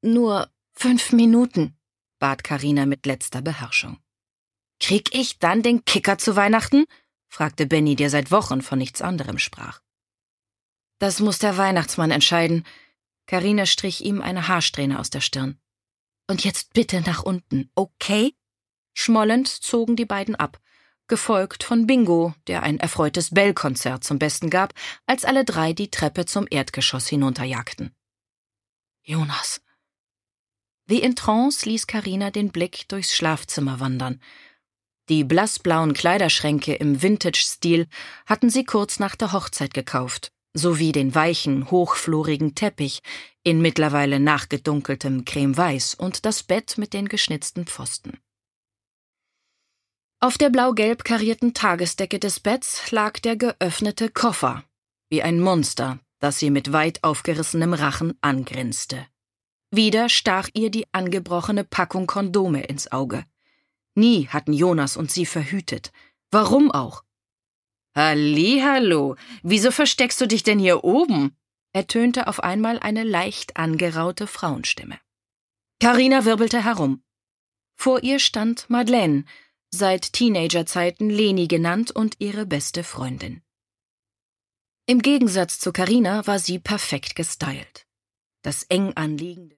Nur 5 Minuten, bat Carina mit letzter Beherrschung. »Krieg ich dann den Kicker zu Weihnachten?« fragte Benny, der seit Wochen von nichts anderem sprach. »Das muss der Weihnachtsmann entscheiden.« Carina strich ihm eine Haarsträhne aus der Stirn. »Und jetzt bitte nach unten, okay?« Schmollend zogen die beiden ab, gefolgt von Bingo, der ein erfreutes Bellkonzert zum Besten gab, als alle 3 die Treppe zum Erdgeschoss hinunterjagten. »Jonas!« Wie in Trance ließ Carina den Blick durchs Schlafzimmer wandern. Die blassblauen Kleiderschränke im Vintage-Stil hatten sie kurz nach der Hochzeit gekauft, sowie den weichen, hochflorigen Teppich in mittlerweile nachgedunkeltem Cremeweiß und das Bett mit den geschnitzten Pfosten. Auf der blau-gelb karierten Tagesdecke des Betts lag der geöffnete Koffer, wie ein Monster, das sie mit weit aufgerissenem Rachen angrinste. Wieder stach ihr die angebrochene Packung Kondome ins Auge. Nie hatten Jonas und sie verhütet. Warum auch? »Hallihallo, wieso versteckst du dich denn hier oben?« ertönte auf einmal eine leicht angeraute Frauenstimme. Carina wirbelte herum. Vor ihr stand Madeleine, seit Teenagerzeiten Leni genannt und ihre beste Freundin. Im Gegensatz zu Carina war sie perfekt gestylt. Das eng anliegende